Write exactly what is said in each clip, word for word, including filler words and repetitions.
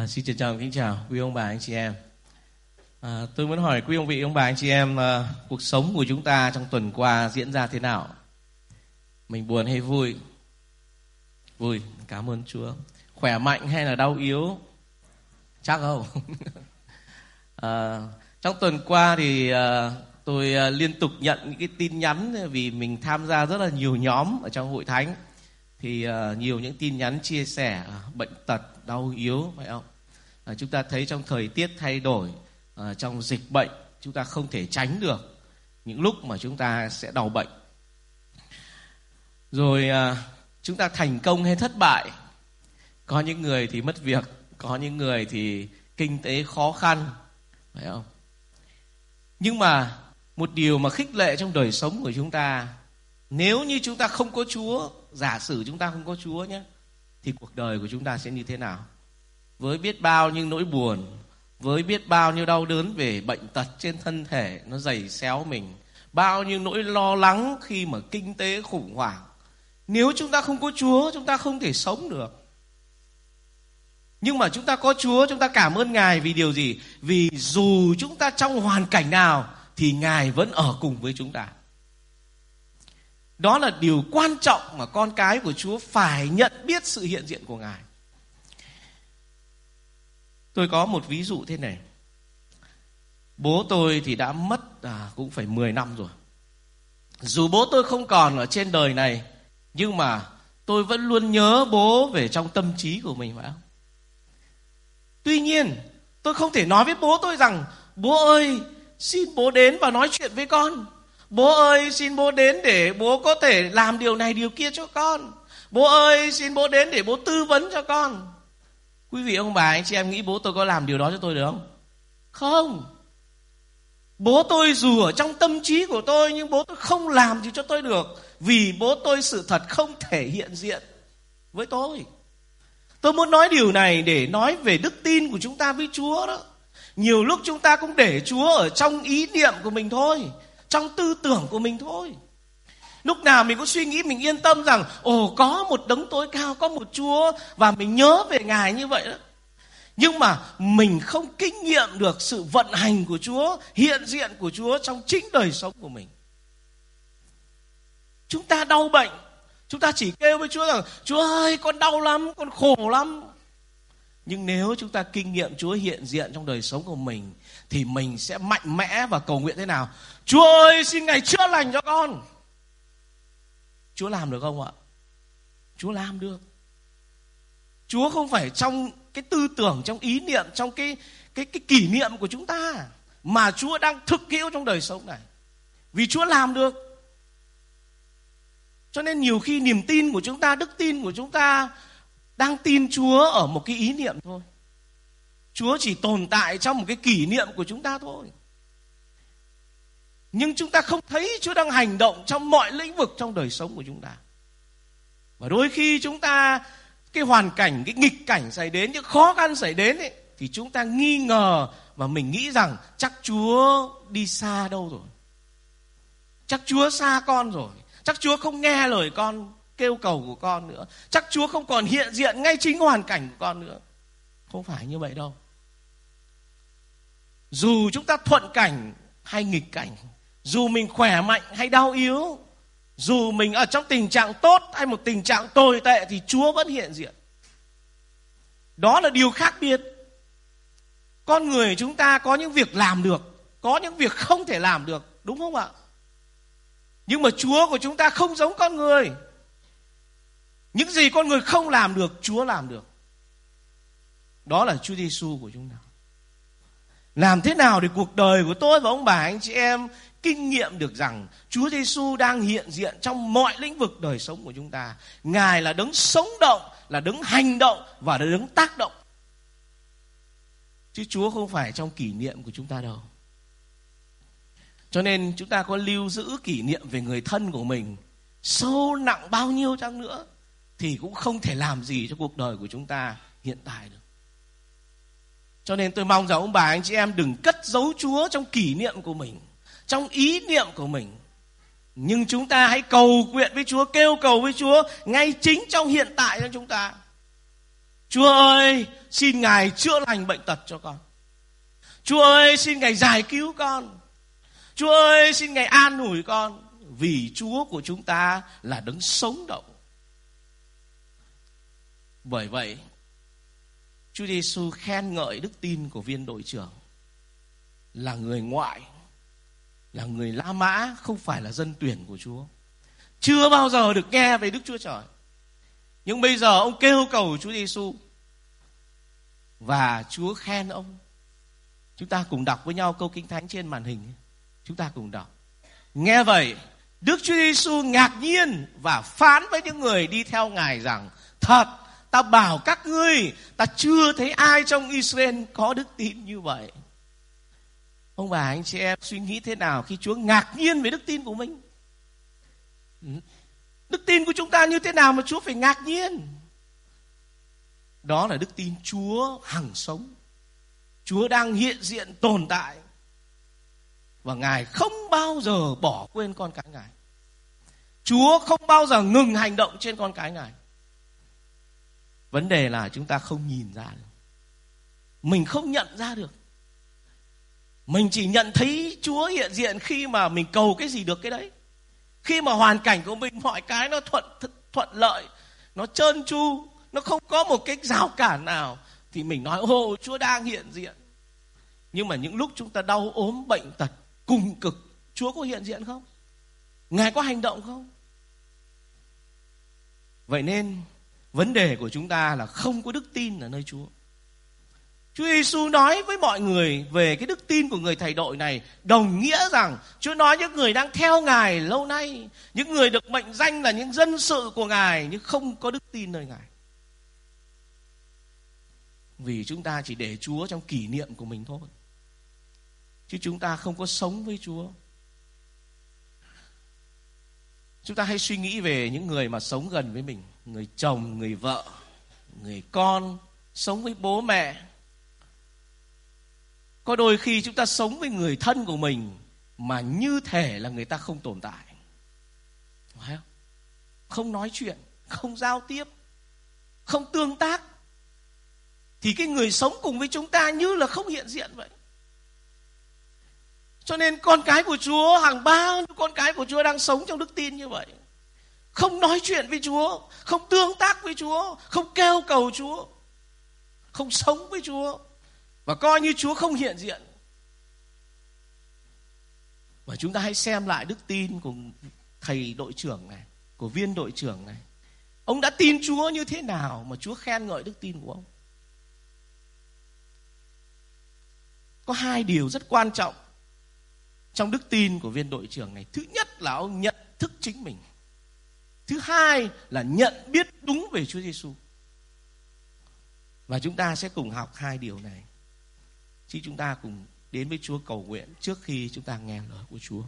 À, xin trân trọng kính chào quý ông bà anh chị em. À, tôi muốn hỏi quý ông vị ông bà anh chị em, à, cuộc sống của chúng ta trong tuần qua diễn ra thế nào? Mình buồn hay vui? Vui, cảm ơn Chúa. Khỏe mạnh hay là đau yếu? Chắc không? à, trong tuần qua thì à, tôi à, liên tục nhận những cái tin nhắn, vì mình tham gia rất là nhiều nhóm ở trong hội thánh. Thì uh, nhiều những tin nhắn chia sẻ uh, bệnh tật, đau yếu, phải không? Uh, chúng ta thấy trong thời tiết thay đổi, uh, trong dịch bệnh, chúng ta không thể tránh được những lúc mà chúng ta sẽ đau bệnh. Rồi uh, chúng ta thành công hay thất bại. Có những người thì mất việc, có những người thì kinh tế khó khăn, phải không? Nhưng mà một điều mà khích lệ trong đời sống của chúng ta, nếu như chúng ta không có Chúa, giả sử chúng ta không có Chúa nhé, thì cuộc đời của chúng ta sẽ như thế nào? Với biết bao nhiêu nỗi buồn, với biết bao nhiêu đau đớn về bệnh tật trên thân thể nó giày xéo mình, bao nhiêu nỗi lo lắng khi mà kinh tế khủng hoảng. Nếu chúng ta không có Chúa, chúng ta không thể sống được. Nhưng mà chúng ta có Chúa, chúng ta cảm ơn Ngài vì điều gì? Vì dù chúng ta trong hoàn cảnh nào thì Ngài vẫn ở cùng với chúng ta. Đó là điều quan trọng mà con cái của Chúa phải nhận biết sự hiện diện của Ngài. Tôi có một ví dụ thế này. Bố tôi thì đã mất à, cũng phải mười năm rồi. Dù bố tôi không còn ở trên đời này, nhưng mà tôi vẫn luôn nhớ bố về trong tâm trí của mình, phải không? Tuy nhiên, tôi không thể nói với bố tôi rằng: bố ơi, xin bố đến và nói chuyện với con. Bố ơi, xin bố đến để bố có thể làm điều này điều kia cho con. Bố ơi, xin bố đến để bố tư vấn cho con. Quý vị ông bà anh chị em nghĩ bố tôi có làm điều đó cho tôi được không? Không. Bố tôi dù ở trong tâm trí của tôi, nhưng bố tôi không làm gì cho tôi được, vì bố tôi sự thật không thể hiện diện với tôi. Tôi muốn nói điều này để nói về đức tin của chúng ta với Chúa đó. Nhiều lúc chúng ta cũng để Chúa ở trong ý niệm của mình thôi, trong tư tưởng của mình thôi. Lúc nào mình cũng suy nghĩ, mình yên tâm rằng ồ, có một đấng tối cao, có một Chúa, và mình nhớ về Ngài như vậy đó. Nhưng mà mình không kinh nghiệm được sự vận hành của Chúa, hiện diện của Chúa trong chính đời sống của mình. Chúng ta đau bệnh, chúng ta chỉ kêu với Chúa rằng: Chúa ơi, con đau lắm, con khổ lắm. Nhưng nếu chúng ta kinh nghiệm Chúa hiện diện trong đời sống của mình, thì mình sẽ mạnh mẽ và cầu nguyện thế nào? Chúa ơi, xin Ngài chữa lành cho con. Chúa làm được không ạ? Chúa làm được. Chúa không phải trong cái tư tưởng, trong ý niệm, trong cái, cái, cái kỷ niệm của chúng ta, mà Chúa đang thực hữu trong đời sống này. Vì Chúa làm được. Cho nên nhiều khi niềm tin của chúng ta, đức tin của chúng ta đang tin Chúa ở một cái ý niệm thôi. Chúa chỉ tồn tại trong một cái kỷ niệm của chúng ta thôi. Nhưng chúng ta không thấy Chúa đang hành động trong mọi lĩnh vực trong đời sống của chúng ta. Và đôi khi chúng ta, cái hoàn cảnh, cái nghịch cảnh xảy đến, những khó khăn xảy đến ấy, thì chúng ta nghi ngờ và mình nghĩ rằng chắc Chúa đi xa đâu rồi. Chắc Chúa xa con rồi. Chắc Chúa không nghe lời con kêu cầu của con nữa. Chắc Chúa không còn hiện diện ngay chính hoàn cảnh của con nữa. Không phải như vậy đâu. Dù chúng ta thuận cảnh hay nghịch cảnh, dù mình khỏe mạnh hay đau yếu, dù mình ở trong tình trạng tốt hay một tình trạng tồi tệ, thì Chúa vẫn hiện diện. Đó là điều khác biệt. Con người chúng ta có những việc làm được, có những việc không thể làm được, đúng không ạ? Nhưng mà Chúa của chúng ta không giống con người. Những gì con người không làm được, Chúa làm được. Đó là Chúa Giêsu của chúng ta. Làm thế nào để cuộc đời của tôi và ông bà anh chị em kinh nghiệm được rằng Chúa Giêsu đang hiện diện trong mọi lĩnh vực đời sống của chúng ta. Ngài là đấng sống động, là đấng hành động và là đấng tác động. Chứ Chúa không phải trong kỷ niệm của chúng ta đâu. Cho nên chúng ta có lưu giữ kỷ niệm về người thân của mình sâu nặng bao nhiêu chăng nữa, thì cũng không thể làm gì cho cuộc đời của chúng ta hiện tại được. Cho nên tôi mong rằng ông bà anh chị em đừng cất giấu Chúa trong kỷ niệm của mình, trong ý niệm của mình. Nhưng chúng ta hãy cầu nguyện với Chúa, kêu cầu với Chúa ngay chính trong hiện tại cho chúng ta. Chúa ơi, xin Ngài chữa lành bệnh tật cho con. Chúa ơi, xin Ngài giải cứu con. Chúa ơi, xin Ngài an ủi con. Vì Chúa của chúng ta là đấng sống động. Bởi vậy, Chúa Giêsu khen ngợi đức tin của viên đội trưởng. Là người ngoại, là người La Mã, không phải là dân tuyển của Chúa. Chưa bao giờ được nghe về Đức Chúa Trời. Nhưng bây giờ ông kêu cầu Chúa Giêsu và Chúa khen ông. Chúng ta cùng đọc với nhau câu Kinh Thánh trên màn hình. Chúng ta cùng đọc. Nghe vậy, Đức Chúa Giêsu ngạc nhiên và phán với những người đi theo Ngài rằng: thật, ta bảo các ngươi, ta chưa thấy ai trong Israel có đức tin như vậy. Ông bà anh chị em suy nghĩ thế nào khi Chúa ngạc nhiên về đức tin của mình? Đức tin của chúng ta như thế nào mà Chúa phải ngạc nhiên? Đó là đức tin Chúa hằng sống. Chúa đang hiện diện tồn tại. Và Ngài không bao giờ bỏ quên con cái Ngài. Chúa không bao giờ ngừng hành động trên con cái Ngài. Vấn đề là chúng ta không nhìn ra được. Mình không nhận ra được. Mình chỉ nhận thấy Chúa hiện diện khi mà mình cầu cái gì được cái đấy. Khi mà hoàn cảnh của mình mọi cái nó thuận thuận lợi, nó trơn tru, nó không có một cái rào cản nào, thì mình nói ồ, Chúa đang hiện diện. Nhưng mà những lúc chúng ta đau ốm bệnh tật cùng cực, Chúa có hiện diện không? Ngài có hành động không? Vậy nên vấn đề của chúng ta là không có đức tin ở nơi Chúa. Chúa Giêsu nói với mọi người về cái đức tin của người thầy đội này, đồng nghĩa rằng Chúa nói những người đang theo Ngài lâu nay, những người được mệnh danh là những dân sự của Ngài nhưng không có đức tin nơi Ngài. Vì chúng ta chỉ để Chúa trong kỷ niệm của mình thôi, chứ chúng ta không có sống với Chúa. Chúng ta hay suy nghĩ về những người mà sống gần với mình, người chồng, người vợ, người con, sống với bố mẹ. Có đôi khi chúng ta sống với người thân của mình mà như thể là người ta không tồn tại. Phải không? Không nói chuyện, không giao tiếp, không tương tác. Thì cái người sống cùng với chúng ta như là không hiện diện vậy. Cho nên con cái của Chúa, hàng bao nhiêu con cái của Chúa đang sống trong đức tin như vậy. Không nói chuyện với Chúa, không tương tác với Chúa, không kêu cầu Chúa, không sống với Chúa, và coi như Chúa không hiện diện. Và chúng ta hãy xem lại đức tin của thầy đội trưởng này, của viên đội trưởng này. Ông đã tin Chúa như thế nào mà Chúa khen ngợi đức tin của ông? Có hai điều rất quan trọng trong đức tin của viên đội trưởng này. Thứ nhất là ông nhận thức chính mình. Thứ hai là nhận biết đúng về Chúa Giêsu. Và chúng ta sẽ cùng học hai điều này. Chứ chúng ta cùng đến với Chúa cầu nguyện trước khi chúng ta nghe lời của Chúa.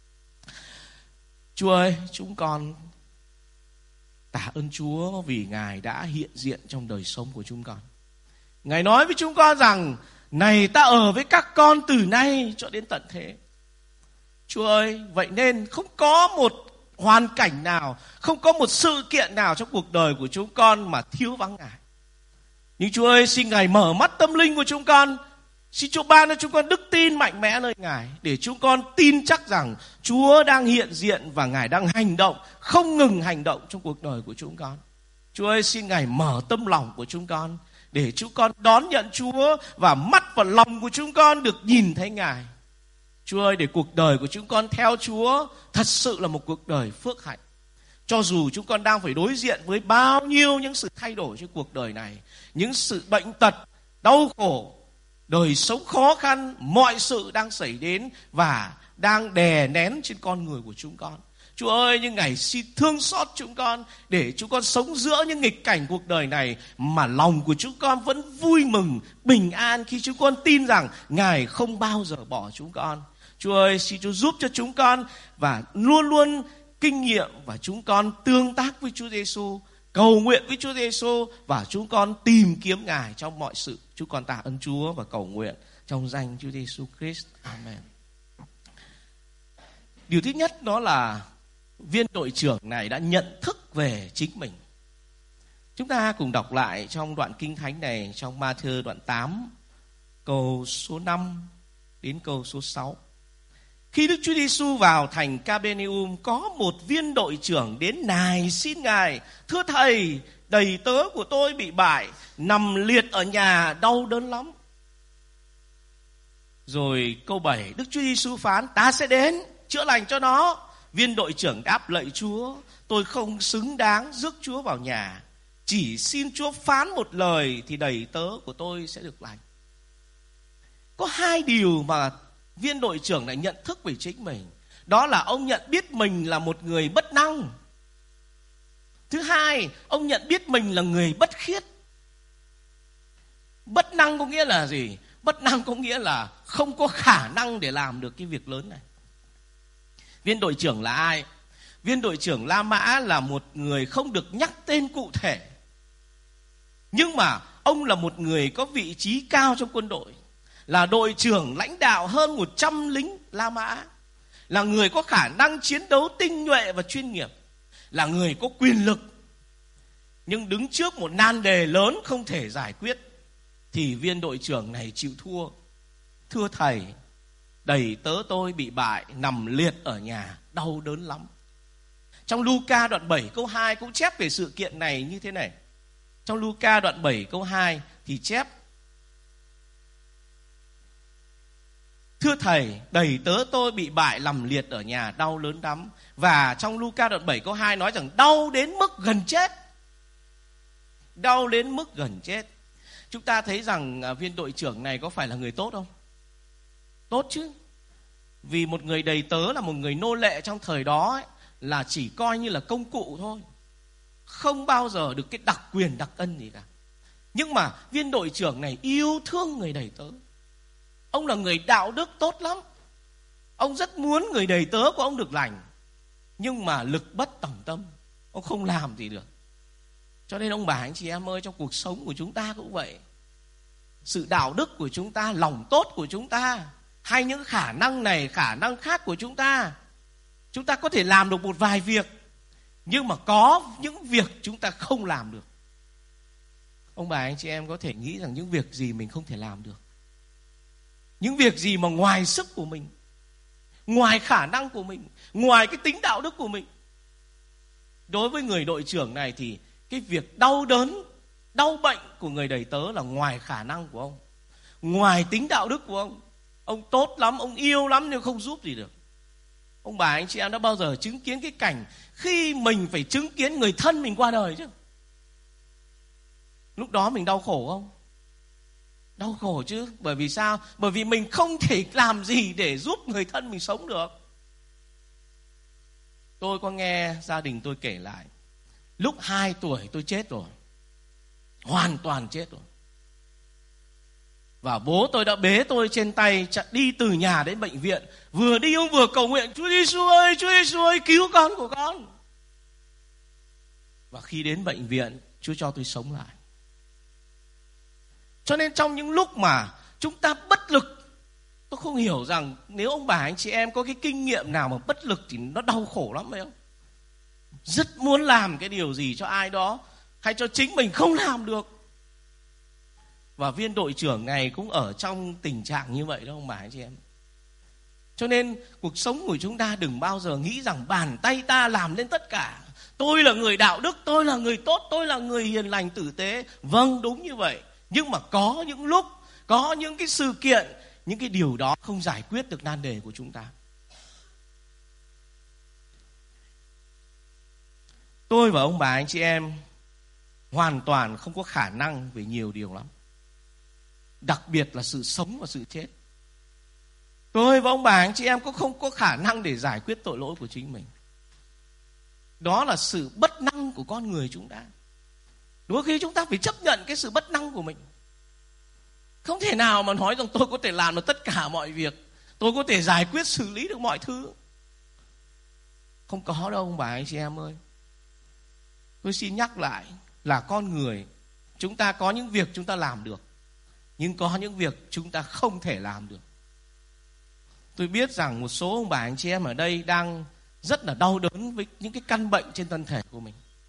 Chúa ơi, chúng con tạ ơn Chúa vì Ngài đã hiện diện trong đời sống của chúng con. Ngài nói với chúng con rằng: này, ta ở với các con từ nay cho đến tận thế. Chúa ơi, vậy nên không có một hoàn cảnh nào, không có một sự kiện nào trong cuộc đời của chúng con mà thiếu vắng Ngài. Nhưng Chúa ơi, xin Ngài mở mắt tâm linh của chúng con. Xin Chúa ban cho chúng con đức tin mạnh mẽ nơi Ngài, để chúng con tin chắc rằng Chúa đang hiện diện và Ngài đang hành động, không ngừng hành động trong cuộc đời của chúng con. Chúa ơi, xin Ngài mở tâm lòng của chúng con, để chúng con đón nhận Chúa và mắt và lòng của chúng con được nhìn thấy Ngài. Chúa ơi, để cuộc đời của chúng con theo Chúa thật sự là một cuộc đời phước hạnh. Cho dù chúng con đang phải đối diện với bao nhiêu những sự thay đổi trên cuộc đời này, những sự bệnh tật, đau khổ, đời sống khó khăn, mọi sự đang xảy đến và đang đè nén trên con người của chúng con. Chúa ơi, nhưng Ngài xin thương xót chúng con, để chúng con sống giữa những nghịch cảnh cuộc đời này mà lòng của chúng con vẫn vui mừng, bình an khi chúng con tin rằng Ngài không bao giờ bỏ chúng con. Chúa ơi, xin Chúa giúp cho chúng con và luôn luôn kinh nghiệm và chúng con tương tác với Chúa Giêsu, cầu nguyện với Chúa Giêsu và chúng con tìm kiếm Ngài trong mọi sự. Chúng con tạ ơn Chúa và cầu nguyện trong danh Chúa Giêsu Christ. Amen. Điều thứ nhất đó là viên đội trưởng này đã nhận thức về chính mình. Chúng ta cùng đọc lại trong đoạn kinh thánh này, trong Ma-thi-ơ đoạn tám, câu số năm đến câu số sáu. Khi Đức Chúa Giêsu vào thành Ca-bê-nê-um, có một viên đội trưởng đến nài xin Ngài: thưa Thầy, đầy tớ của tôi bị bại, nằm liệt ở nhà, đau đớn lắm. Rồi câu bảy, Đức Chúa Giêsu phán: ta sẽ đến chữa lành cho nó. Viên đội trưởng đáp: lạy Chúa, tôi không xứng đáng rước Chúa vào nhà, chỉ xin Chúa phán một lời thì đầy tớ của tôi sẽ được lành. Có hai điều mà viên đội trưởng này nhận thức về chính mình. Đó là ông nhận biết mình là một người bất năng. Thứ hai, ông nhận biết mình là người bất khiết. Bất năng có nghĩa là gì? Bất năng có nghĩa là không có khả năng để làm được cái việc lớn này. Viên đội trưởng là ai? Viên đội trưởng La Mã là một người không được nhắc tên cụ thể, nhưng mà ông là một người có vị trí cao trong quân đội, là đội trưởng lãnh đạo hơn một trăm lính La Mã, là người có khả năng chiến đấu tinh nhuệ và chuyên nghiệp, là người có quyền lực. Nhưng đứng trước một nan đề lớn không thể giải quyết thì viên đội trưởng này chịu thua. Thưa Thầy, đầy tớ tôi bị bại, nằm liệt ở nhà, đau đớn lắm. Trong Luca đoạn bảy câu hai cũng chép về sự kiện này như thế này. Trong Luca đoạn bảy câu hai thì chép: thưa Thầy, đầy tớ tôi bị bại, nằm liệt ở nhà, đau đớn lắm. Và trong Luca đoạn bảy câu hai nói rằng đau đến mức gần chết. Đau đến mức gần chết. Chúng ta thấy rằng viên đội trưởng này có phải là người tốt không? Tốt chứ. Vì một người đầy tớ là một người nô lệ trong thời đó ấy, là chỉ coi như là công cụ thôi, không bao giờ được cái đặc quyền đặc ân gì cả. Nhưng mà viên đội trưởng này yêu thương người đầy tớ. Ông là người đạo đức tốt lắm. Ông rất muốn người đầy tớ của ông được lành, nhưng mà lực bất tòng tâm, ông không làm gì được. Cho nên ông bà anh chị em ơi, trong cuộc sống của chúng ta cũng vậy. Sự đạo đức của chúng ta, lòng tốt của chúng ta, hay những khả năng này khả năng khác của chúng ta, chúng ta có thể làm được một vài việc, nhưng mà có những việc chúng ta không làm được. Ông bà anh chị em có thể nghĩ rằng những việc gì mình không thể làm được, những việc gì mà ngoài sức của mình, ngoài khả năng của mình, ngoài cái tính đạo đức của mình. Đối với người đội trưởng này thì cái việc đau đớn, đau bệnh của người đầy tớ là ngoài khả năng của ông, ngoài tính đạo đức của ông. Ông tốt lắm, ông yêu lắm nhưng không giúp gì được. Ông bà anh chị em đã bao giờ chứng kiến cái cảnh khi mình phải chứng kiến người thân mình qua đời chứ? Lúc đó mình đau khổ không? Đau khổ chứ. Bởi vì sao? Bởi vì mình không thể làm gì để giúp người thân mình sống được. Tôi có nghe gia đình tôi kể lại, lúc hai tuổi tôi chết rồi, hoàn toàn chết rồi. Và bố tôi đã bế tôi trên tay đi từ nhà đến bệnh viện. Vừa đi ông vừa cầu nguyện: Chúa Giêsu ơi, Chúa Giêsu ơi, cứu con của con. Và khi đến bệnh viện, Chúa cho tôi sống lại. Cho nên trong những lúc mà chúng ta bất lực, tôi không hiểu rằng nếu ông bà anh chị em có cái kinh nghiệm nào mà bất lực thì nó đau khổ lắm phải không? Rất muốn làm cái điều gì cho ai đó hay cho chính mình không làm được. Và viên đội trưởng này cũng ở trong tình trạng như vậy đó ông bà anh chị em. Cho nên cuộc sống của chúng ta đừng bao giờ nghĩ rằng bàn tay ta làm lên tất cả. Tôi là người đạo đức, tôi là người tốt, tôi là người hiền lành tử tế. Vâng, đúng như vậy. Nhưng mà có những lúc, có những cái sự kiện, những cái điều đó không giải quyết được nan đề của chúng ta. Tôi và ông bà anh chị em hoàn toàn không có khả năng về nhiều điều lắm, đặc biệt là sự sống và sự chết. Tôi và ông bà anh chị em cũng không có khả năng để giải quyết tội lỗi của chính mình. Đó là sự bất năng của con người chúng ta. Đôi khi chúng ta phải chấp nhận cái sự bất năng của mình. Không thể nào mà nói rằng tôi có thể làm được tất cả mọi việc, tôi có thể giải quyết xử lý được mọi thứ. Không có đâu ông bà anh chị em ơi. Tôi xin nhắc lại là con người, chúng ta có những việc chúng ta làm được, nhưng có những việc chúng ta không thể làm được. Tôi biết rằng một số ông bà anh chị em ở đây đang rất là đau đớn với những cái căn bệnh trên thân thể của mình.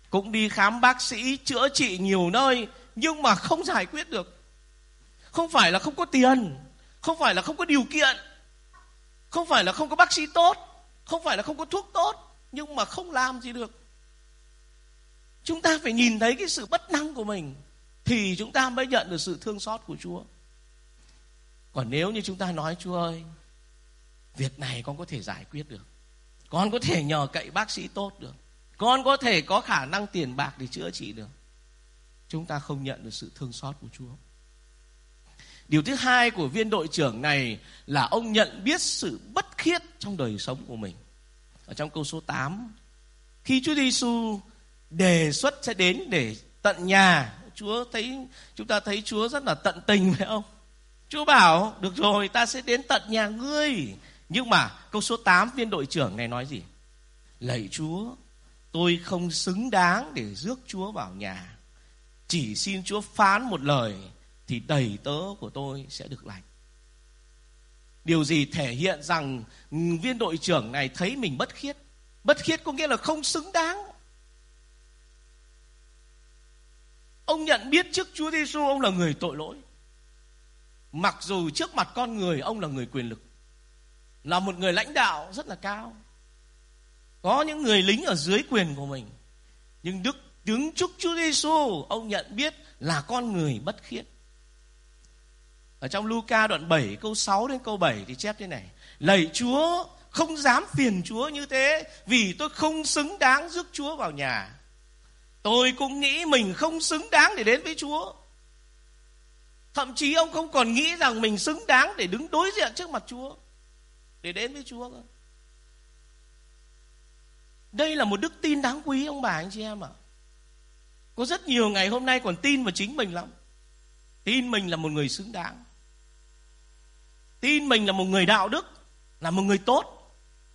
cũng đi khám bác sĩ, chữa trị nhiều nơi, nhưng mà không giải quyết được. Không phải là không có tiền, không phải là không có điều kiện, không phải là không có bác sĩ tốt, không phải là không có thuốc tốt, nhưng mà không làm gì được. Chúng ta phải nhìn thấy cái sự bất năng của mình thì chúng ta mới nhận được sự thương xót của Chúa. Còn nếu như chúng ta nói, Chúa ơi, việc này con có thể giải quyết được, con có thể nhờ cậy bác sĩ tốt được, con có thể có khả năng tiền bạc để chữa trị được, chúng ta không nhận được sự thương xót của Chúa. Điều thứ hai của viên đội trưởng này là ông nhận biết sự bất khiết trong đời sống của mình. Ở trong câu số tám, khi Chúa Giêsu đề xuất sẽ đến để tận nhà, Chúa thấy chúng ta thấy Chúa rất là tận tình, phải không? Chúa bảo được rồi, ta sẽ đến tận nhà ngươi. Nhưng mà câu số tám, viên đội trưởng này nói gì? Lạy Chúa, tôi không xứng đáng để rước Chúa vào nhà. Chỉ xin Chúa phán một lời thì đầy tớ của tôi sẽ được lành. Điều gì thể hiện rằng viên đội trưởng này thấy mình bất khiết? Bất khiết có nghĩa là không xứng đáng. Ông nhận biết trước Chúa Giêsu ông là người tội lỗi. Mặc dù trước mặt con người ông là người quyền lực, là một người lãnh đạo rất là cao, có những người lính ở dưới quyền của mình, nhưng Đức đứng trước Chúa Giêsu, ông nhận biết là con người bất khiết. Ở trong Luca đoạn bảy câu sáu đến câu bảy thì chép thế này: lạy Chúa, không dám phiền Chúa như thế, vì tôi không xứng đáng rước Chúa vào nhà. Tôi cũng nghĩ mình không xứng đáng để đến với Chúa. Thậm chí ông không còn nghĩ rằng mình xứng đáng để đứng đối diện trước mặt Chúa, để đến với Chúa cơ. Đây là một đức tin đáng quý ông bà anh chị em ạ. Có rất nhiều ngày hôm nay còn tin vào chính mình lắm. Tin mình là một người xứng đáng, tin mình là một người đạo đức, là một người tốt.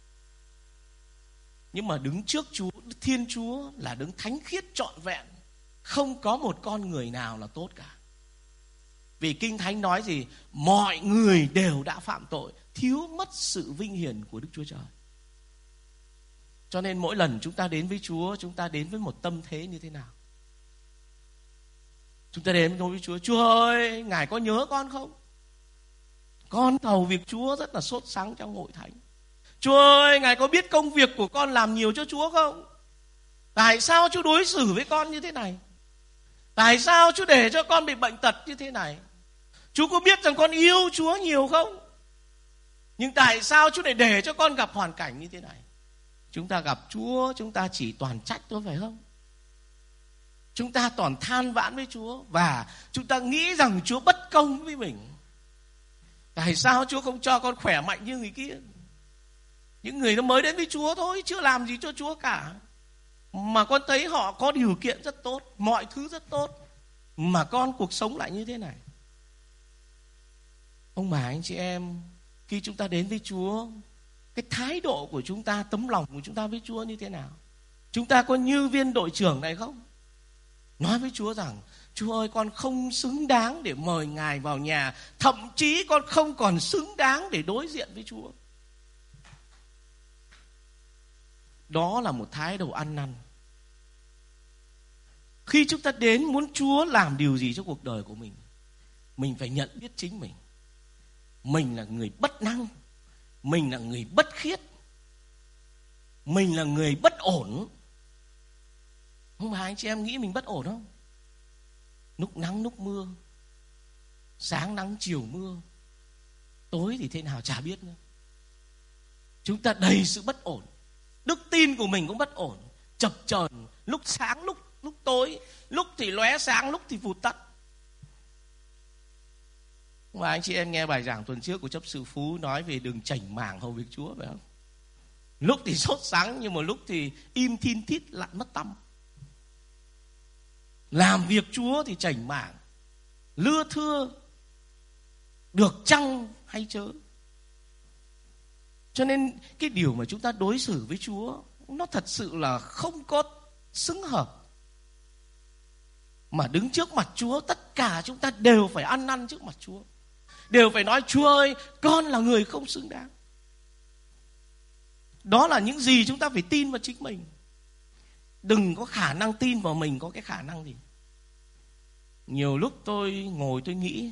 Nhưng mà đứng trước Chúa, Thiên Chúa là đứng thánh khiết trọn vẹn, không có một con người nào là tốt cả. Vì Kinh Thánh nói gì? Mọi người đều đã phạm tội, thiếu mất sự vinh hiển của Đức Chúa Trời. Cho nên mỗi lần chúng ta đến với Chúa, chúng ta đến với một tâm thế như thế nào? Chúng ta đến với Chúa: Chúa ơi, Ngài có nhớ con không? Con cầu việc Chúa rất là sốt sắng trong hội thánh. Chúa ơi, Ngài có biết công việc của con làm nhiều cho Chúa không? Tại sao Chúa đối xử với con như thế này? Tại sao Chúa để cho con bị bệnh tật như thế này? Chúa có biết rằng con yêu Chúa nhiều không? Nhưng tại sao Chúa lại để cho con gặp hoàn cảnh như thế này? Chúng ta gặp Chúa, chúng ta chỉ toàn trách thôi, phải không? Chúng ta toàn than vãn với Chúa, và chúng ta nghĩ rằng Chúa bất công với mình. Tại sao Chúa không cho con khỏe mạnh như người kia? Những người nó mới đến với Chúa thôi, chưa làm gì cho Chúa cả, mà con thấy họ có điều kiện rất tốt, mọi thứ rất tốt, mà con cuộc sống lại như thế này. Ông bà anh chị em, khi chúng ta đến với Chúa, cái thái độ của chúng ta, tấm lòng của chúng ta với Chúa như thế nào? Chúng ta có như viên đội trưởng này không? Nói với Chúa rằng: Chúa ơi, con không xứng đáng để mời Ngài vào nhà, thậm chí con không còn xứng đáng để đối diện với Chúa. Đó là một thái độ ăn năn. Khi chúng ta đến muốn Chúa làm điều gì cho cuộc đời của mình, mình phải nhận biết chính mình. Mình là người bất năng, mình là người bất khiết, mình là người bất ổn. Không phải anh chị em nghĩ mình bất ổn không? Lúc nắng lúc mưa, sáng nắng chiều mưa, tối thì thế nào chả biết nữa. Chúng ta đầy sự bất ổn. Đức tin của mình cũng bất ổn, chập chờn, lúc sáng lúc lúc tối, lúc thì lóe sáng, lúc thì vụt tắt. Mà anh chị em nghe bài giảng tuần trước của chấp sự Phú nói về đường chảnh mảng hầu việc Chúa, phải không? Lúc thì sốt sắng, nhưng mà lúc thì im thin thít lặn mất tăm. Làm việc Chúa thì chảnh mảng, lưa thưa, được chăng hay chớ. Cho nên cái điều mà chúng ta đối xử với Chúa, nó thật sự là không có xứng hợp. Mà đứng trước mặt Chúa, tất cả chúng ta đều phải ăn năn trước mặt Chúa, đều phải nói: Chúa ơi, con là người không xứng đáng. Đó là những gì chúng ta phải tin vào chính mình. Đừng có khả năng tin vào mình có cái khả năng gì. Nhiều lúc tôi ngồi tôi nghĩ,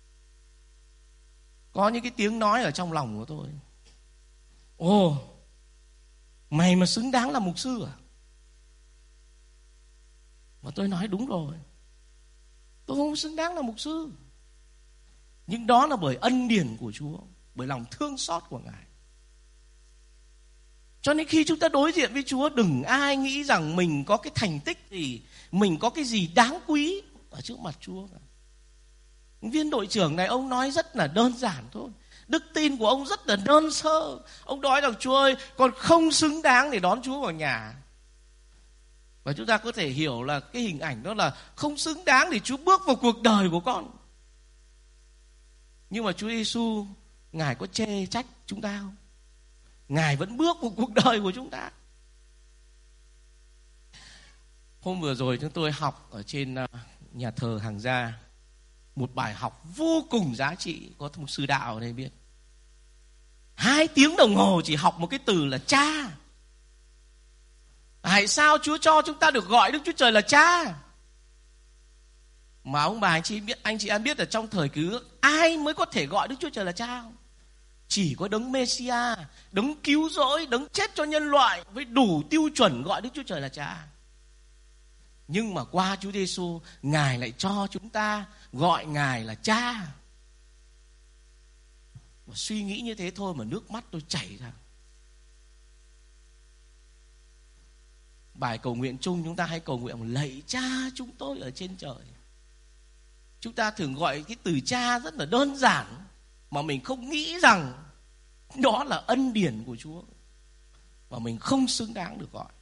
có những cái tiếng nói ở trong lòng của tôi: ồ, mày mà xứng đáng là mục sư à? Và tôi nói đúng rồi, tôi không xứng đáng là mục sư. Nhưng đó là bởi ân điển của Chúa, bởi lòng thương xót của Ngài. Cho nên khi chúng ta đối diện với Chúa, đừng ai nghĩ rằng mình có cái thành tích gì, mình có cái gì đáng quý ở trước mặt Chúa cả. Viên đội trưởng này ông nói rất là đơn giản thôi. Đức tin của ông rất là đơn sơ. Ông nói rằng: Chúa ơi, con không xứng đáng để đón Chúa vào nhà. Và chúng ta có thể hiểu là cái hình ảnh đó là không xứng đáng để Chúa bước vào cuộc đời của con. Nhưng mà Chúa Giêsu, Ngài có chê trách chúng ta không? Ngài vẫn bước vào cuộc đời của chúng ta. Hôm vừa rồi chúng tôi học ở trên nhà thờ Hàng Gia một bài học vô cùng giá trị. Có một sư đạo ở đây biết. Hai tiếng đồng hồ chỉ học một cái từ là cha. Tại sao Chúa cho chúng ta được gọi Đức Chúa Trời là cha? Mà ông bà anh chị biết, anh chị em biết ở trong thời Cựu Ước ai mới có thể gọi Đức Chúa Trời là cha không? Chỉ có đấng Mê-si-a, đấng cứu rỗi, đấng chết cho nhân loại với đủ tiêu chuẩn gọi Đức Chúa Trời là cha. Nhưng mà qua Chúa Giêsu, Ngài lại cho chúng ta gọi Ngài là cha. Và suy nghĩ như thế thôi mà nước mắt tôi chảy ra. Bài cầu nguyện chung chúng ta hay cầu nguyện: lạy cha chúng tôi ở trên trời. Chúng ta thường gọi cái từ cha rất là đơn giản, mà mình không nghĩ rằng đó là ân điển của Chúa, và mình không xứng đáng được gọi.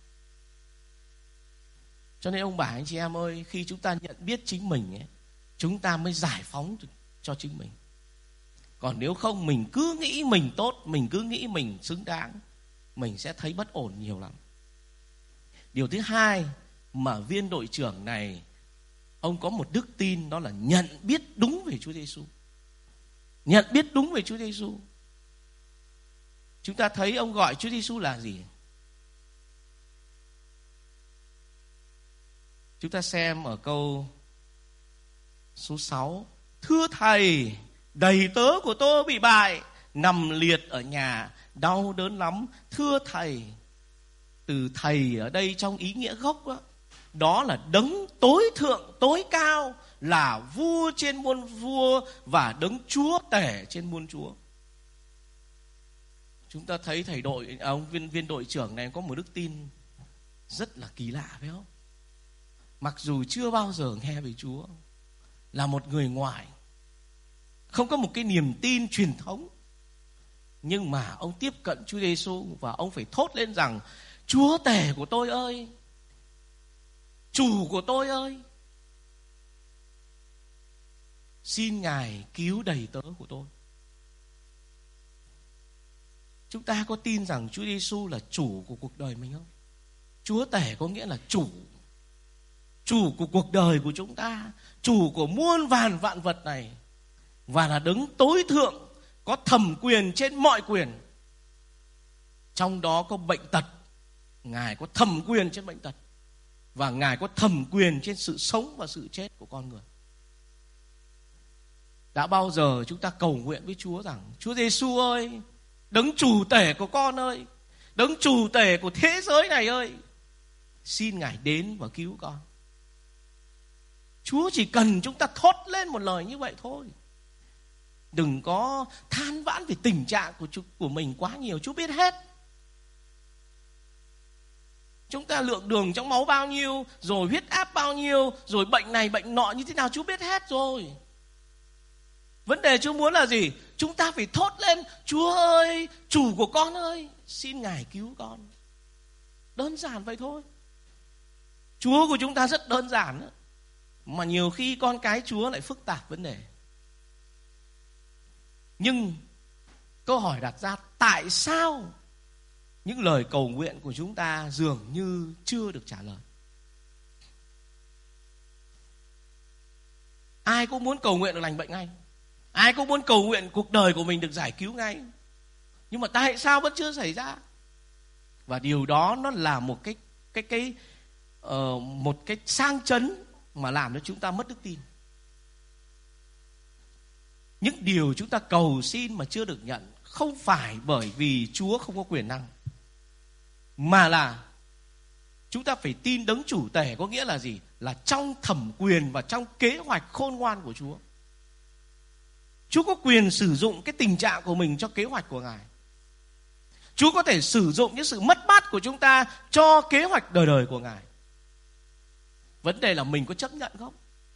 Cho nên ông bà anh chị em ơi, khi chúng ta nhận biết chính mình ấy, chúng ta mới giải phóng cho chính mình. Còn nếu không, mình cứ nghĩ mình tốt, mình cứ nghĩ mình xứng đáng, mình sẽ thấy bất ổn nhiều lắm. Điều thứ hai mà viên đội trưởng này, ông có một đức tin, đó là nhận biết đúng về Chúa Giêsu. Nhận biết đúng về Chúa Giêsu. Chúng ta thấy ông gọi Chúa Giêsu là gì? Chúng ta xem ở câu số sáu: thưa Thầy, đầy tớ của tôi bị bại, nằm liệt ở nhà, đau đớn lắm. Thưa Thầy. Từ Thầy ở đây trong ý nghĩa gốc đó, đó là đấng tối thượng, tối cao, là vua trên muôn vua và đấng chúa tể trên muôn chúa. Chúng ta thấy thầy đội, à, ông viên, viên đội trưởng này có một đức tin rất là kỳ lạ, phải không? Mặc dù chưa bao giờ nghe về Chúa, là một người ngoài, không có một cái niềm tin truyền thống, nhưng mà ông tiếp cận Chúa Giêsu và ông phải thốt lên rằng: Chúa tể của tôi ơi, chủ của tôi ơi, xin Ngài cứu đầy tớ của tôi. Chúng ta có tin rằng Chúa Giêsu là chủ của cuộc đời mình không? Chúa tể có nghĩa là chủ. Chủ của cuộc đời của chúng ta, chủ của muôn vàn vạn vật này, và là đấng tối thượng, có thẩm quyền trên mọi quyền. Trong đó có bệnh tật, Ngài có thẩm quyền trên bệnh tật, và Ngài có thẩm quyền trên sự sống và sự chết của con người. Đã bao giờ chúng ta cầu nguyện với Chúa rằng: Chúa Giêsu ơi, đấng chủ tể của con ơi, đấng chủ tể của thế giới này ơi, xin Ngài đến và cứu con. Chúa chỉ cần chúng ta thốt lên một lời như vậy thôi. Đừng có than vãn về tình trạng của, của mình quá nhiều. Chúa biết hết. Chúng ta lượng đường trong máu bao nhiêu, rồi huyết áp bao nhiêu, rồi bệnh này bệnh nọ như thế nào, Chúa biết hết rồi. Vấn đề Chúa muốn là gì? Chúng ta phải thốt lên: Chúa ơi, chủ của con ơi, xin Ngài cứu con. Đơn giản vậy thôi. Chúa của chúng ta rất đơn giản đó. Mà nhiều khi con cái Chúa lại phức tạp vấn đề. Nhưng câu hỏi đặt ra: tại sao những lời cầu nguyện của chúng ta dường như chưa được trả lời? Ai cũng muốn cầu nguyện được lành bệnh ngay, ai cũng muốn cầu nguyện cuộc đời của mình được giải cứu ngay, nhưng mà tại sao vẫn chưa xảy ra? Và điều đó nó là một cái cái cái uh, một cái sang chấn mà làm cho chúng ta mất đức tin. Những điều chúng ta cầu xin mà chưa được nhận không phải bởi vì Chúa không có quyền năng, mà là chúng ta phải tin đấng chủ tể. Có nghĩa là gì? Là trong thẩm quyền và trong kế hoạch khôn ngoan của Chúa. Chúa có quyền sử dụng cái tình trạng của mình cho kế hoạch của Ngài. Chúa có thể sử dụng những sự mất mát của chúng ta cho kế hoạch đời đời của Ngài. Vấn đề là mình có chấp nhận không?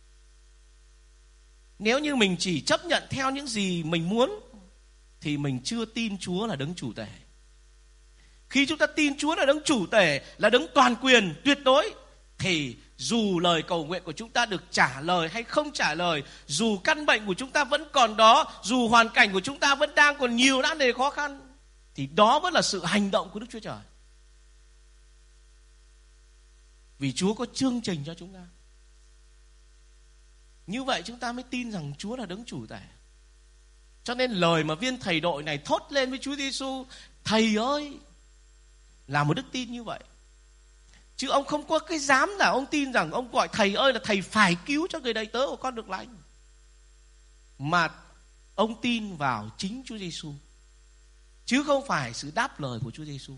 Nếu như mình chỉ chấp nhận theo những gì mình muốn thì mình chưa tin Chúa là đấng chủ tể. Khi chúng ta tin Chúa là đấng chủ tể, là đấng toàn quyền tuyệt đối, thì dù lời cầu nguyện của chúng ta được trả lời hay không trả lời, dù căn bệnh của chúng ta vẫn còn đó, dù hoàn cảnh của chúng ta vẫn đang còn nhiều nan đề khó khăn, thì đó vẫn là sự hành động của Đức Chúa Trời. Vì Chúa có chương trình cho chúng ta. Như vậy chúng ta mới tin rằng Chúa là đấng chủ tể. Cho nên lời mà viên thầy đội này thốt lên với Chúa Giêsu, thầy ơi, là một đức tin như vậy. Chứ ông không có cái dám là ông tin rằng ông gọi thầy ơi là thầy phải cứu cho người đầy tớ của con được lành. Mà ông tin vào chính Chúa Giêsu, chứ không phải sự đáp lời của Chúa Giêsu.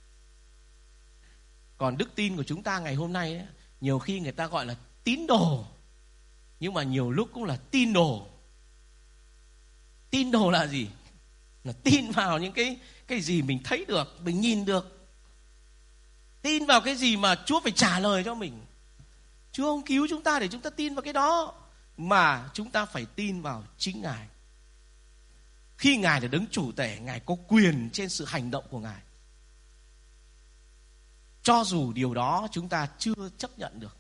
Còn đức tin của chúng ta ngày hôm nay ấy, nhiều khi người ta gọi là tín đồ, nhưng mà nhiều lúc cũng là tin đồ. Tin đồ là gì? Là tin vào những cái cái gì mình thấy được, mình nhìn được. Tin vào cái gì mà Chúa phải trả lời cho mình. Chúa không cứu chúng ta để chúng ta tin vào cái đó, mà chúng ta phải tin vào chính Ngài. Khi Ngài là đấng chủ tể, Ngài có quyền trên sự hành động của Ngài, cho dù điều đó chúng ta chưa chấp nhận được.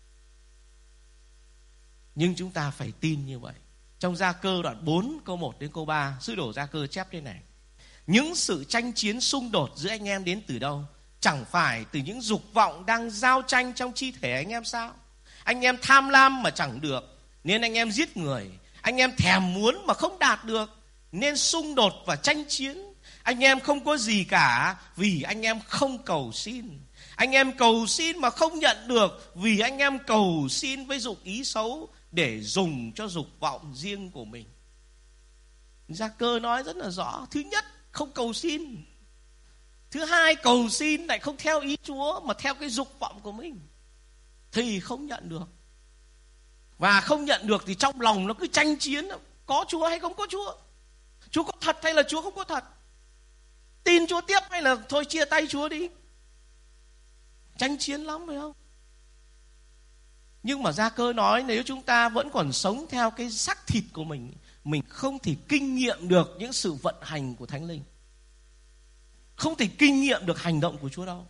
Nhưng chúng ta phải tin như vậy. Trong Gia Cơ đoạn bốn câu một đến câu ba, sứ đồ Gia Cơ chép thế này: những sự tranh chiến xung đột giữa anh em đến từ đâu? Chẳng phải từ những dục vọng đang giao tranh trong chi thể anh em sao? Anh em tham lam mà chẳng được, nên anh em giết người. Anh em thèm muốn mà không đạt được, nên xung đột và tranh chiến. Anh em không có gì cả, vì anh em không cầu xin. Anh em cầu xin mà không nhận được, vì anh em cầu xin với dục ý xấu, để dùng cho dục vọng riêng của mình. Gia Cơ nói rất là rõ. Thứ nhất, không cầu xin. Thứ hai, cầu xin lại không theo ý Chúa, mà theo cái dục vọng của mình, thì không nhận được. Và không nhận được thì trong lòng nó cứ tranh chiến, có Chúa hay không có Chúa, Chúa có thật hay là Chúa không có thật, tin Chúa tiếp hay là thôi chia tay Chúa đi. Tranh chiến lắm phải không? Nhưng mà Gia Cơ nói nếu chúng ta vẫn còn sống theo cái xác thịt của mình, mình không thể kinh nghiệm được những sự vận hành của Thánh Linh, không thể kinh nghiệm được hành động của Chúa đâu.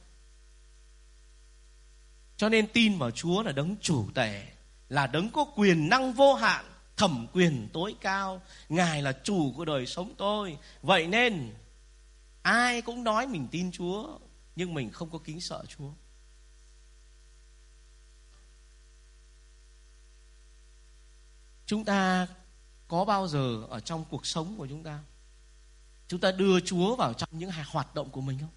Cho nên tin vào Chúa là đấng chủ tể, là đấng có quyền năng vô hạn, thẩm quyền tối cao. Ngài là chủ của đời sống tôi. Vậy nên ai cũng nói mình tin Chúa, nhưng mình không có kính sợ Chúa. Chúng ta có bao giờ ở trong cuộc sống của chúng ta, chúng ta đưa Chúa vào trong những hoạt động của mình không?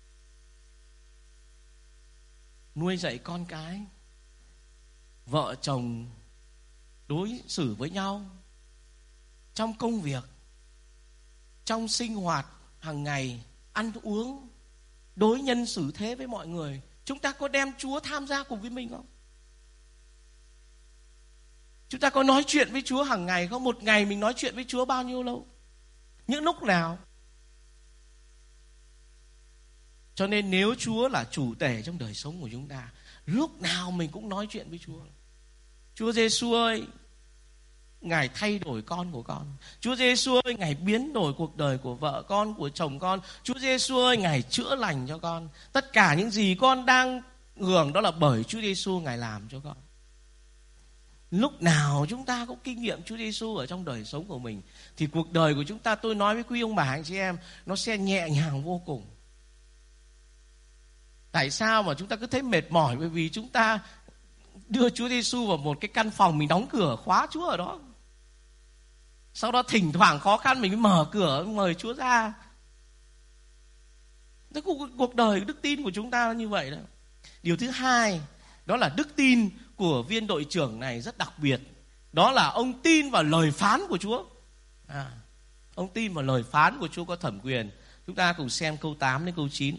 Nuôi dạy con cái, vợ chồng đối xử với nhau, trong công việc, trong sinh hoạt hàng ngày, ăn uống, đối nhân xử thế với mọi người, chúng ta có đem Chúa tham gia cùng với mình không? Chúng ta có nói chuyện với Chúa hàng ngày không? Một ngày mình nói chuyện với Chúa bao nhiêu lâu? Những lúc nào? Cho nên nếu Chúa là chủ tể trong đời sống của chúng ta, lúc nào mình cũng nói chuyện với Chúa. Chúa Giêsu ơi, Ngài thay đổi con của con. Chúa Giêsu ơi, Ngài biến đổi cuộc đời của vợ con, của chồng con. Chúa Giêsu ơi, Ngài chữa lành cho con. Tất cả những gì con đang hưởng đó là bởi Chúa Giêsu Ngài làm cho con. Lúc nào chúng ta cũng kinh nghiệm Chúa Giêsu ở trong đời sống của mình, thì cuộc đời của chúng ta, tôi nói với quý ông bà anh chị em, nó sẽ nhẹ nhàng vô cùng. Tại sao mà chúng ta cứ thấy mệt mỏi? Bởi vì chúng ta đưa Chúa Giêsu vào một cái căn phòng, mình đóng cửa khóa Chúa ở đó. Sau đó thỉnh thoảng khó khăn mình mới mở cửa mời Chúa ra. Thế cuộc đời đức tin của chúng ta là như vậy đó. Điều thứ hai, Đó là đức tin của viên đội trưởng này rất đặc biệt. Đó là ông tin vào lời phán của Chúa. À, ông tin vào lời phán của Chúa có thẩm quyền. Chúng ta cùng xem câu tám đến câu chín.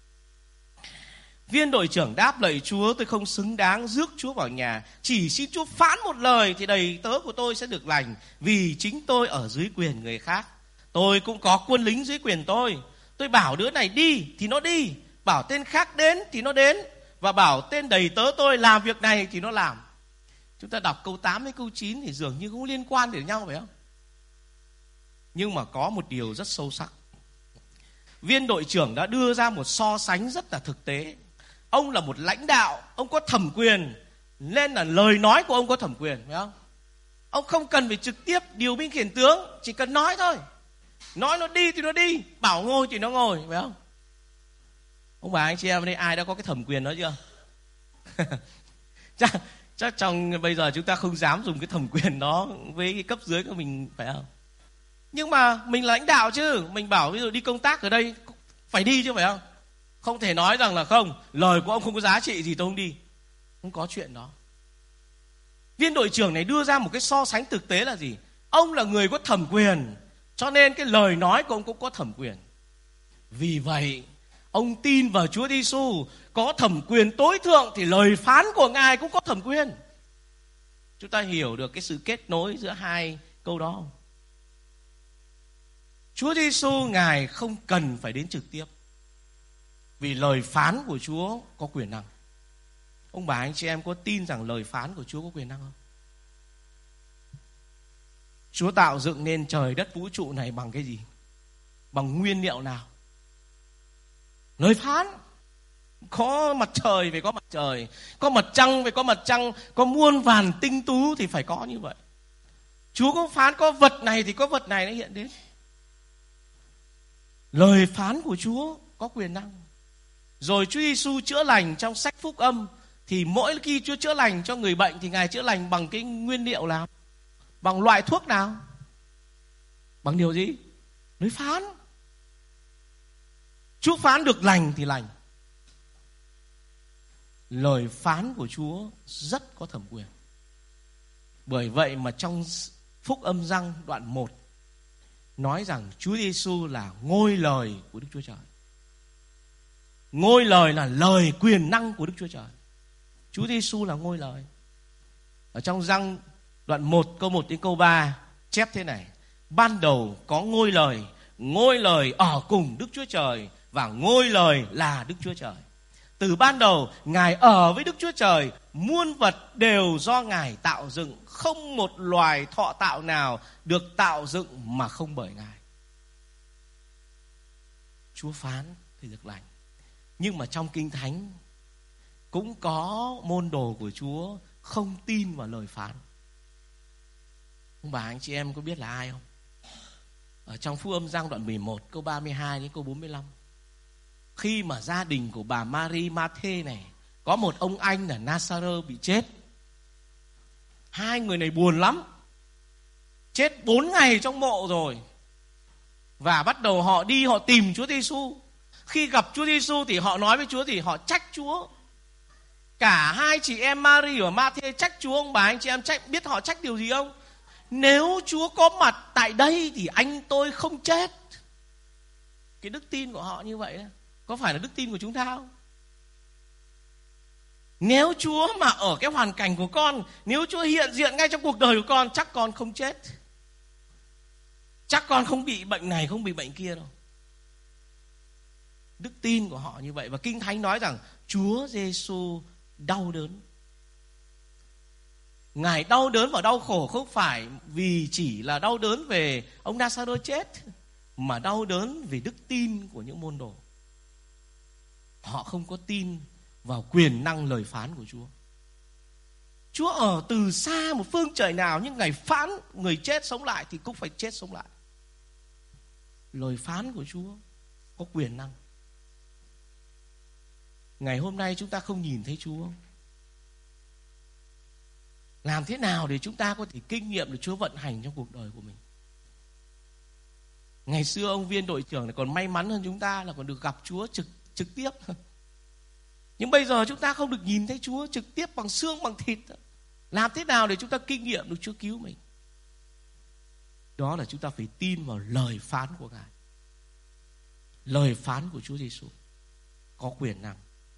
Viên đội trưởng đáp: lạy Chúa, tôi không xứng đáng rước Chúa vào nhà. Chỉ xin Chúa phán một lời thì đầy tớ của tôi sẽ được lành, vì chính tôi ở dưới quyền người khác. Tôi cũng có quân lính dưới quyền tôi. Tôi bảo đứa này đi thì nó đi, bảo tên khác đến thì nó đến, và bảo tên đầy tớ tôi làm việc này thì nó làm. Chúng ta đọc câu tám đến câu chín thì dường như không liên quan đến nhau, phải không? Nhưng mà có một điều rất sâu sắc. Viên đội trưởng đã đưa ra một so sánh rất là thực tế. Ông là một lãnh đạo, ông có thẩm quyền, nên là lời nói của ông có thẩm quyền, phải không? Ông không cần phải trực tiếp điều binh khiển tướng, chỉ cần nói thôi. Nói nó đi thì nó đi, bảo ngồi thì nó ngồi, phải không? Ông bà anh chị em ở đây ai đã có cái thẩm quyền đó chưa? chắc, chắc trong bây giờ chúng ta không dám dùng cái thẩm quyền đó với cái cấp dưới của mình, phải không? Nhưng mà mình là lãnh đạo chứ, mình bảo ví dụ đi công tác ở đây phải đi chứ, phải không? Không thể nói rằng là không, lời của ông không có giá trị gì tôi không đi. Không có chuyện đó. Viên đội trưởng này đưa ra một cái so sánh thực tế là gì? Ông là người có thẩm quyền, cho nên cái lời nói của ông cũng có thẩm quyền. Vì vậy, ông tin vào Chúa Giêsu có thẩm quyền tối thượng, thì lời phán của Ngài cũng có thẩm quyền. Chúng ta hiểu được cái sự kết nối giữa hai câu đó không? Chúa Giêsu Ngài không cần phải đến trực tiếp, vì lời phán của Chúa có quyền năng. Ông bà anh chị em có tin rằng lời phán của Chúa có quyền năng không? Chúa tạo dựng nên trời đất vũ trụ này bằng cái gì? Bằng nguyên liệu nào? Lời phán. Có mặt trời phải có mặt trời, có mặt trăng phải có mặt trăng, có muôn vàn tinh tú thì phải có như vậy. Chúa có phán có vật này thì có vật này nó hiện đến. Lời phán của Chúa có quyền năng. Rồi Chúa Giêsu chữa lành trong sách Phúc Âm, thì mỗi khi Chúa chữa lành cho người bệnh thì Ngài chữa lành bằng cái nguyên liệu nào? Bằng loại thuốc nào? Bằng điều gì? Lời phán. Chúa phán được lành thì lành. Lời phán của Chúa rất có thẩm quyền. Bởi vậy mà trong Phúc Âm Giăng đoạn một nói rằng Chúa Giêsu là ngôi lời của Đức Chúa Trời. Ngôi lời là lời quyền năng của Đức Chúa Trời. Chúa Giêsu là ngôi lời. Ở trong Giăng đoạn một câu một đến câu ba chép thế này: ban đầu có ngôi lời, ngôi lời ở cùng Đức Chúa Trời, và ngôi lời là Đức Chúa Trời. Từ ban đầu Ngài ở với Đức Chúa Trời, muôn vật đều do Ngài tạo dựng, không một loài thọ tạo nào được tạo dựng mà không bởi Ngài. Chúa phán thì được lành. Nhưng mà trong Kinh Thánh cũng có môn đồ của Chúa không tin vào lời phán. Ông bà anh chị em có biết là ai không? Ở trong Phúc Âm Giăng đoạn mười một câu ba mươi hai đến câu bốn mươi lăm, khi mà gia đình của bà Mary Mathe này có một ông anh ở Nazareth bị chết. Hai người này buồn lắm, chết bốn ngày trong mộ rồi, và bắt đầu họ đi họ tìm Chúa Giêsu. Khi gặp Chúa Giêsu thì họ nói với Chúa thì họ trách Chúa. Cả hai chị em Mary và Mathe trách Chúa. Ông bà anh chị em trách, biết họ trách điều gì không? Nếu Chúa có mặt tại đây thì anh tôi không chết. Cái đức tin của họ như vậy đó, có phải là đức tin của chúng ta không? Nếu Chúa mà ở cái hoàn cảnh của con, nếu Chúa hiện diện ngay trong cuộc đời của con, chắc con không chết. Chắc con không bị bệnh này, không bị bệnh kia đâu. Đức tin của họ như vậy. Và Kinh Thánh nói rằng Chúa Giêsu đau đớn. Ngài đau đớn và đau khổ không phải vì chỉ là đau đớn về ông Nazareth chết, mà đau đớn vì đức tin của những môn đồ. Họ không có tin vào quyền năng lời phán của Chúa. Chúa ở từ xa một phương trời nào, nhưng Ngài phán người chết sống lại thì cũng phải chết sống lại. Lời phán của Chúa có quyền năng. Ngày hôm nay chúng ta không nhìn thấy Chúa. Làm thế nào để chúng ta có thể kinh nghiệm được Chúa vận hành trong cuộc đời của mình? Ngày xưa ông viên đội trưởng này còn may mắn hơn chúng ta là còn được gặp Chúa trực, trực tiếp. Nhưng bây giờ chúng ta không được nhìn thấy Chúa trực tiếp bằng xương bằng thịt. Làm thế nào để chúng ta kinh nghiệm được Chúa cứu mình? Đó là chúng ta phải tin vào lời phán của Ngài. Lời phán của Chúa Giêsu có quyền năng.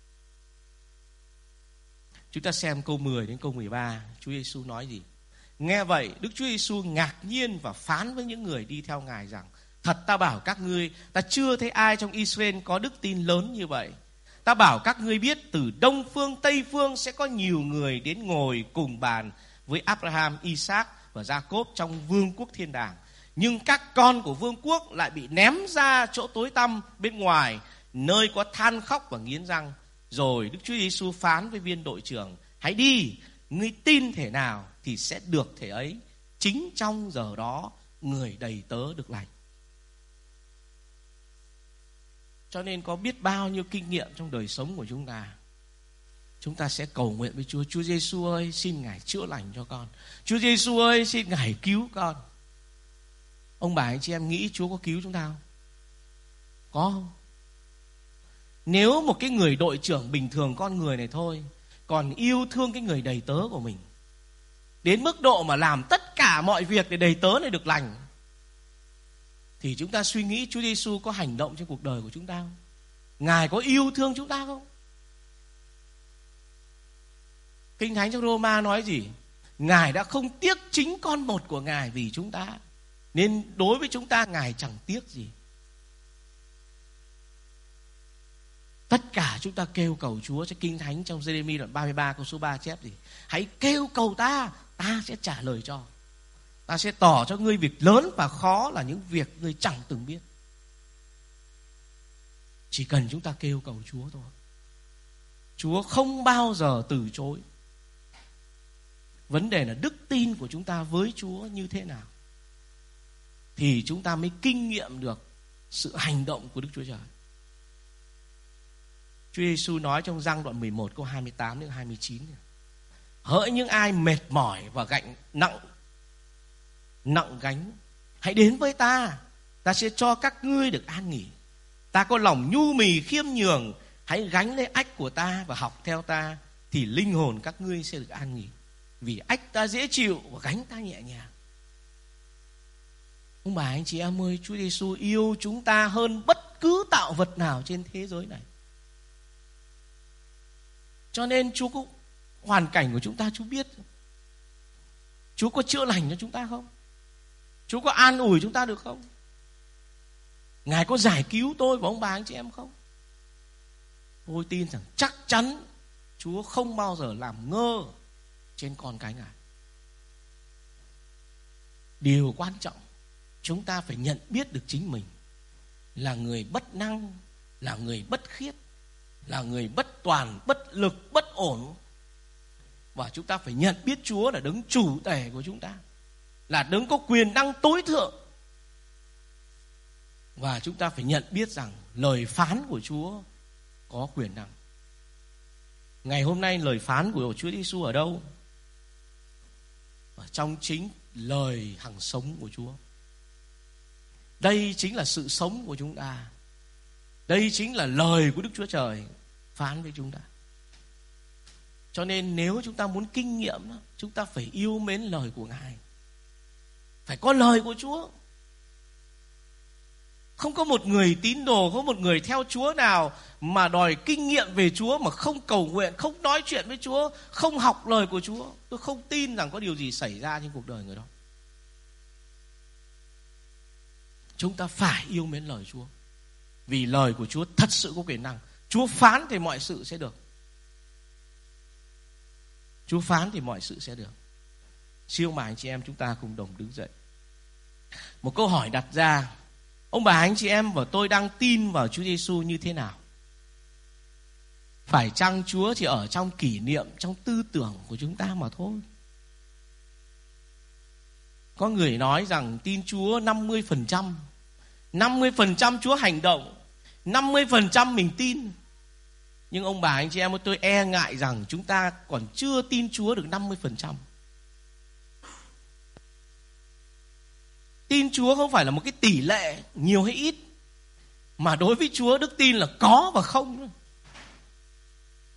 Chúng ta xem câu mười đến câu mười ba, Chúa Giêsu nói gì? Nghe vậy, Đức Chúa Giêsu ngạc nhiên và phán với những người đi theo Ngài rằng: thật ta bảo các ngươi, ta chưa thấy ai trong Israel có đức tin lớn như vậy. Ta bảo các ngươi biết, từ đông phương tây phương sẽ có nhiều người đến ngồi cùng bàn với Abraham, Isaac và Jacob trong vương quốc thiên đàng. Nhưng các con của vương quốc lại bị ném ra chỗ tối tăm bên ngoài, nơi có than khóc và nghiến răng. Rồi Đức Chúa Giêsu phán với viên đội trưởng: hãy đi, ngươi tin thể nào thì sẽ được thể ấy. Chính trong giờ đó, người đầy tớ được lành. Cho nên có biết bao nhiêu kinh nghiệm trong đời sống của chúng ta. Chúng ta sẽ cầu nguyện với Chúa: Chúa Giêsu ơi, xin Ngài chữa lành cho con. Chúa Giêsu ơi, xin Ngài cứu con. Ông bà anh chị em nghĩ Chúa có cứu chúng ta không? Có không? Nếu một cái người đội trưởng bình thường con người này thôi còn yêu thương cái người đầy tớ của mình đến mức độ mà làm tất cả mọi việc để đầy tớ này được lành, thì chúng ta suy nghĩ Chúa Giêsu có hành động trong cuộc đời của chúng ta không? Ngài có yêu thương chúng ta không? Kinh Thánh trong Roma nói gì? Ngài đã không tiếc chính con một của Ngài vì chúng ta, nên đối với chúng ta Ngài chẳng tiếc gì. Tất cả chúng ta kêu cầu Chúa. Cho Kinh Thánh trong Giê-rê-mi đoạn ba mươi ba câu số ba chép gì? Hãy kêu cầu ta, ta sẽ trả lời cho. Ta sẽ tỏ cho ngươi việc lớn và khó là những việc ngươi chẳng từng biết. Chỉ cần chúng ta kêu cầu Chúa thôi. Chúa không bao giờ từ chối. Vấn đề là đức tin của chúng ta với Chúa như thế nào, thì chúng ta mới kinh nghiệm được sự hành động của Đức Chúa Trời. Chúa Giêsu nói trong Giăng đoạn mười một câu hai mươi tám đến hai mươi chín: hỡi những ai mệt mỏi và gánh nặng nặng gánh, hãy đến với ta, ta sẽ cho các ngươi được an nghỉ. Ta có lòng nhu mì khiêm nhường, hãy gánh lấy ách của ta và học theo ta, thì linh hồn các ngươi sẽ được an nghỉ. Vì ách ta dễ chịu và gánh ta nhẹ nhàng. Ông bà anh chị em ơi, Chúa Giêsu yêu chúng ta hơn bất cứ tạo vật nào trên thế giới này. Cho nên Chúa có hoàn cảnh của chúng ta Chúa biết. Chúa có chữa lành cho chúng ta không? Chúa có an ủi chúng ta được không? Ngài có giải cứu tôi và ông bà anh chị em không? Tôi tin rằng chắc chắn Chúa không bao giờ làm ngơ trên con cái Ngài. Điều quan trọng, chúng ta phải nhận biết được chính mình là người bất năng, là người bất khiết, là người bất toàn, bất lực, bất ổn. Và chúng ta phải nhận biết Chúa là đấng chủ tể của chúng ta, là đấng có quyền năng tối thượng. Và chúng ta phải nhận biết rằng lời phán của Chúa có quyền năng. Ngày hôm nay lời phán của Chúa Giêsu ở đâu? Ở trong chính lời hằng sống của Chúa. Đây chính là sự sống của chúng ta. Đây chính là lời của Đức Chúa Trời phán với chúng ta. Cho nên nếu chúng ta muốn kinh nghiệm, chúng ta phải yêu mến lời của Ngài. Phải có lời của Chúa. Không có một người tín đồ, không có một người theo Chúa nào mà đòi kinh nghiệm về Chúa mà không cầu nguyện, không nói chuyện với Chúa, không học lời của Chúa. Tôi không tin rằng có điều gì xảy ra trên cuộc đời người đó. Chúng ta phải yêu mến lời Chúa, vì lời của Chúa thật sự có quyền năng. Chúa phán thì mọi sự sẽ được. Chúa phán thì mọi sự sẽ được. Xin ông bà anh chị em chúng ta cùng đồng đứng dậy. Một câu hỏi đặt ra: ông bà anh chị em và tôi đang tin vào Chúa Giêsu như thế nào? Phải chăng Chúa chỉ ở trong kỷ niệm, trong tư tưởng của chúng ta mà thôi? Có người nói rằng tin Chúa năm mươi phần trăm, năm mươi phần trăm Chúa hành động, năm mươi phần trăm mình tin. Nhưng ông bà anh chị em, tôi e ngại rằng chúng ta còn chưa tin Chúa được năm mươi phần trăm. Tin Chúa không phải là một cái tỷ lệ nhiều hay ít, mà đối với Chúa đức tin là có và không.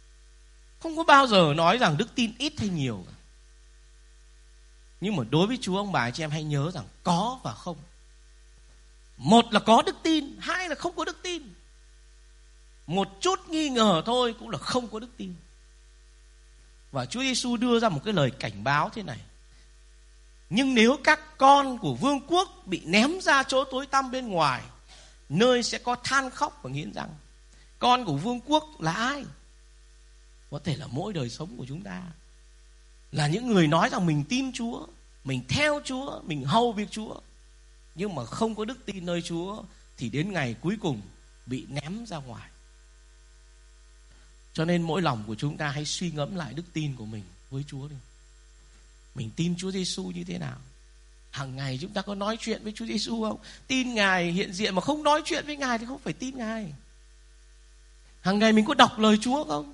Không có bao giờ nói rằng đức tin ít hay nhiều cả. Nhưng mà đối với Chúa, ông bà chị em hãy nhớ rằng có và không. Một là có đức tin, hai là không có đức tin. Một chút nghi ngờ thôi cũng là không có đức tin. Và Chúa Giêsu đưa ra một cái lời cảnh báo thế này: nhưng nếu các con của vương quốc bị ném ra chỗ tối tăm bên ngoài, nơi sẽ có than khóc và nghiến răng. Con của vương quốc là ai? Có thể là mỗi đời sống của chúng ta, là những người nói rằng mình tin Chúa, mình theo Chúa, mình hầu việc Chúa, nhưng mà không có đức tin nơi Chúa, thì đến ngày cuối cùng bị ném ra ngoài. Cho nên mỗi lòng của chúng ta hãy suy ngẫm lại đức tin của mình với Chúa đi. Mình tin Chúa Giêsu như thế nào? Hàng ngày chúng ta có nói chuyện với Chúa Giêsu không? Tin Ngài hiện diện mà không nói chuyện với Ngài thì không phải tin Ngài. Hàng ngày mình có đọc lời Chúa không?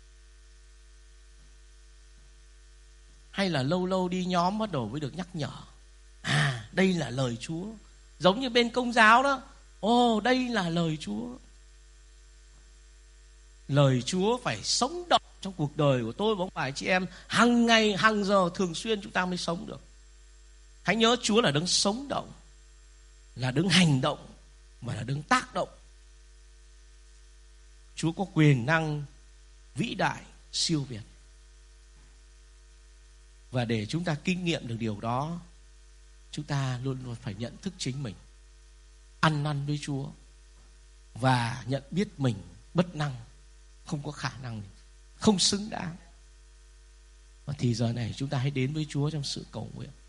Hay là lâu lâu đi nhóm bắt đầu mới được nhắc nhở, à đây là lời Chúa. Giống như bên Công giáo đó, ồ đây là lời Chúa. Lời Chúa phải sống động trong cuộc đời của tôi và ông bà chị em, hàng ngày, hàng giờ, thường xuyên chúng ta mới sống được. Hãy nhớ Chúa là đấng sống động, là đấng hành động và là đấng tác động. Chúa có quyền năng vĩ đại, siêu việt. Và để chúng ta kinh nghiệm được điều đó, chúng ta luôn luôn phải nhận thức chính mình, ăn năn với Chúa và nhận biết mình bất năng, không có khả năng, không xứng đáng. Và thì giờ này chúng ta hãy đến với Chúa trong sự cầu nguyện.